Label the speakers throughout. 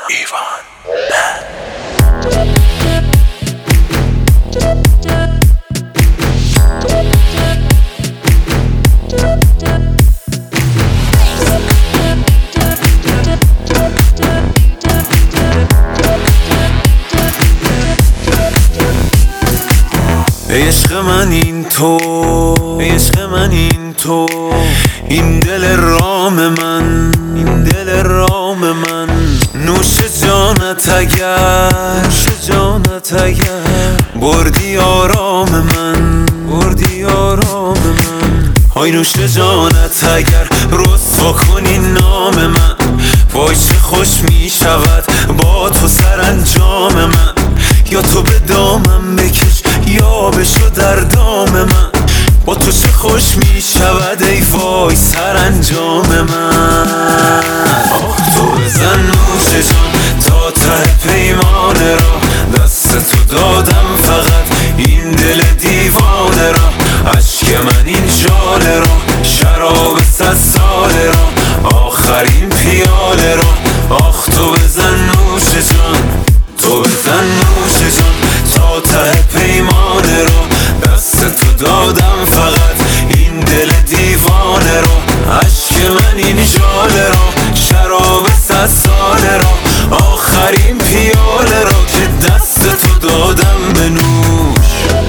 Speaker 1: ایوان عشق من این تو، عشق من این تو، این دل رام من، این دل رام من، نوش جانت اگر، نوش جانت اگر بردی آرام من، بردی آرام من. های نوش جانت اگر رسوا کنی نام من، وای چه خوش می شود با تو سرانجام من. یا تو به دامم بکش یا بشو در دام من، با تو چه خوش می شود ای وای سرانجام من. آه تو بزن نوش جان تا ته پیمان را، دست تو دادم فقط این دل دیوانه را. عشق من این ژاله را، شراب 100 ساله را، آخرین پیاله را. آخ تو بزن نوش جان، تو بزن نوش جان تا ته پیمانه را، دست تو دادم فقط این دل دیوانه را. عشق من این ژاله را، شراب 100 ساله را، آخرین پیاله را که دست تو دادم به نوش.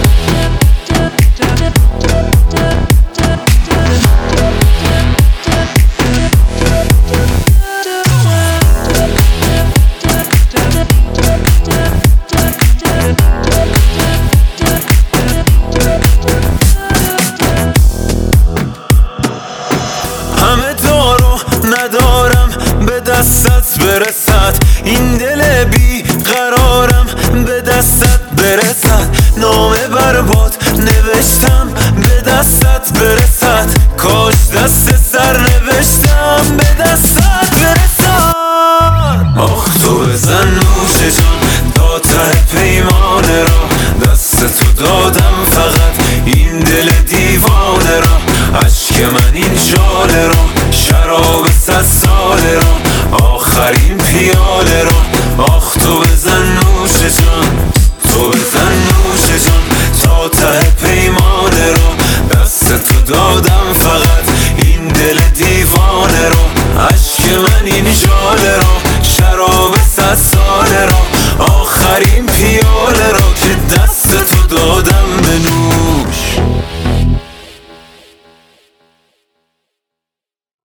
Speaker 1: همه دارو ندارم به دستت برسد، این دل بی قرارم به دستت برسد. نامه برباد نوشتم به دستت برسد، کاش دست سر نوشتم به دستت برسد. آخ تو بزن نوش جان تا ته پیمانه را، دست تو دادم فقط این دل دیوانه را. عشق من این ژاله را، شراب 100 ساله را، آخرین پیاله را. آخ تو بزن